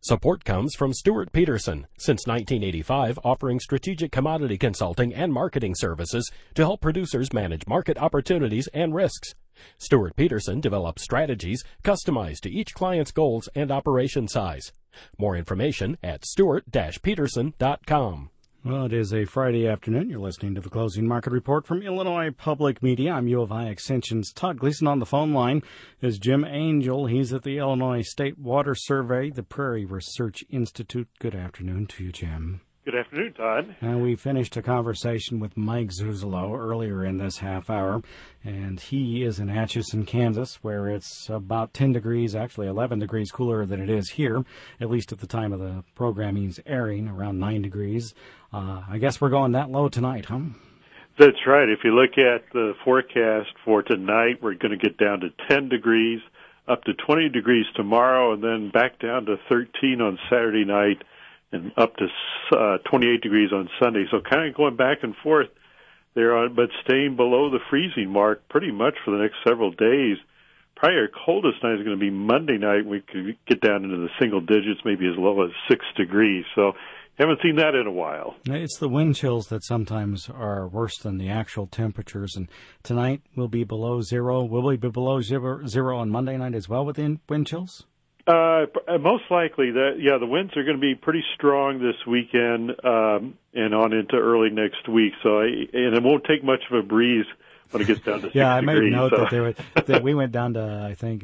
Support comes from Stuart Peterson, since 1985 offering strategic commodity consulting and marketing services to help producers manage market opportunities and risks. Stuart Peterson develops strategies customized to each client's goals and operation size. More information at stuart-peterson.com. Well, it is a Friday afternoon. You're listening to the Closing Market Report from Illinois Public Media. I'm U of I Extension's Todd Gleason. On the phone line is Jim Angel. He's at the Illinois State Water Survey, the Prairie Research Institute. Good afternoon to you, Jim. Good afternoon, Todd. And we finished a conversation with Mike Zuzolo earlier in this half hour, and he is in Atchison, Kansas, where it's about 10 degrees, actually 11 degrees cooler than it is here, at least at the time of the programming's airing, around 9 degrees. I guess we're going that low tonight, huh? That's right. If you look at the forecast for tonight, we're going to get down to 10 degrees, up to 20 degrees tomorrow, and then back down to 13 on Saturday night, and up to 28 degrees on Sunday. So kind of going back and forth there, but staying below the freezing mark pretty much for the next several days. Probably our coldest night is going to be Monday night. We could get down into the single digits, maybe as low as 6 degrees. So haven't seen that in a while. It's the wind chills that sometimes are worse than the actual temperatures. And tonight will be below zero. Will we be below zero on Monday night as well with the wind chills? Most likely, the winds are going to be pretty strong this weekend and on into early next week. So, and it won't take much of a breeze when it gets down to 6 I degrees. made note that we went down to, I think,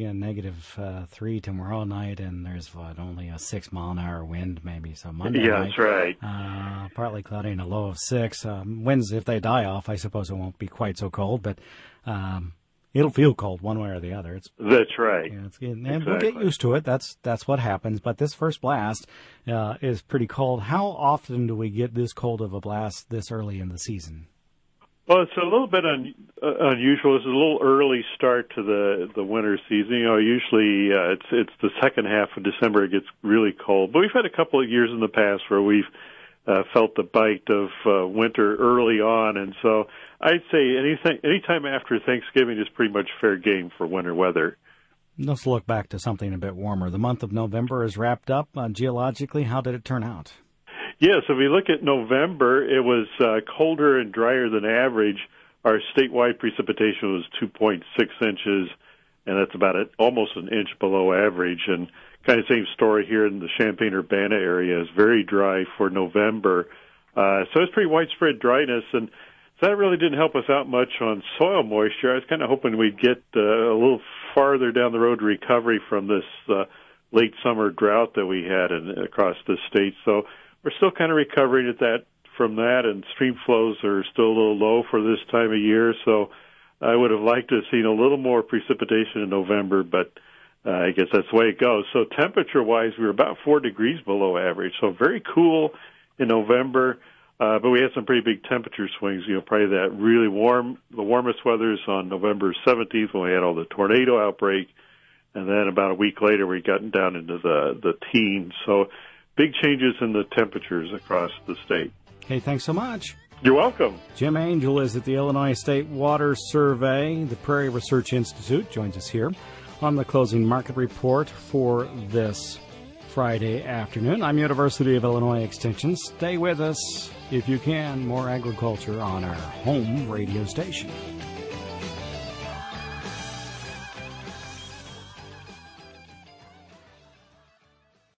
-3 tomorrow night, and there's only a 6-mile-an-hour wind maybe. So Monday night, that's right. Partly cloudy and a low of 6. Winds, if they die off, I suppose it won't be quite so cold, but it'll feel cold one way or the other. That's right. And we'll get used to it. That's what happens. But this first blast is pretty cold. How often do we get this cold of a blast this early in the season? Well, it's a little bit unusual. It's a little early start to the winter season. Usually it's the second half of December it gets really cold. But we've had a couple of years in the past where we've felt the bite of winter early on, and so I'd say anytime after Thanksgiving is pretty much fair game for winter weather. Let's look back to something a bit warmer. The month of November is wrapped up. Geologically, how did it turn out? Yes, if we look at November, it was colder and drier than average. Our statewide precipitation was 2.6 inches, and that's about almost an inch below average. And kind of same story here in the Champaign-Urbana area. It's very dry for November. So it's pretty widespread dryness, and so that really didn't help us out much on soil moisture. I was kind of hoping we'd get a little farther down the road to recovery from this late summer drought that we had across the state. So we're still kind of recovering from that, and stream flows are still a little low for this time of year. So I would have liked to have seen a little more precipitation in November, but I guess that's the way it goes. So temperature-wise, we were about 4 degrees below average, so very cool in November. But we had some pretty big temperature swings. Probably that really warm, the warmest weather is on November 17th when we had all the tornado outbreak, and then about a week later we got down into the teens. So big changes in the temperatures across the state. Hey, thanks so much. You're welcome. Jim Angel is at the Illinois State Water Survey. The Prairie Research Institute joins us here on the Closing Market Report for this Friday afternoon. I'm University of Illinois Extension. Stay with us if you can. More agriculture on our home radio station.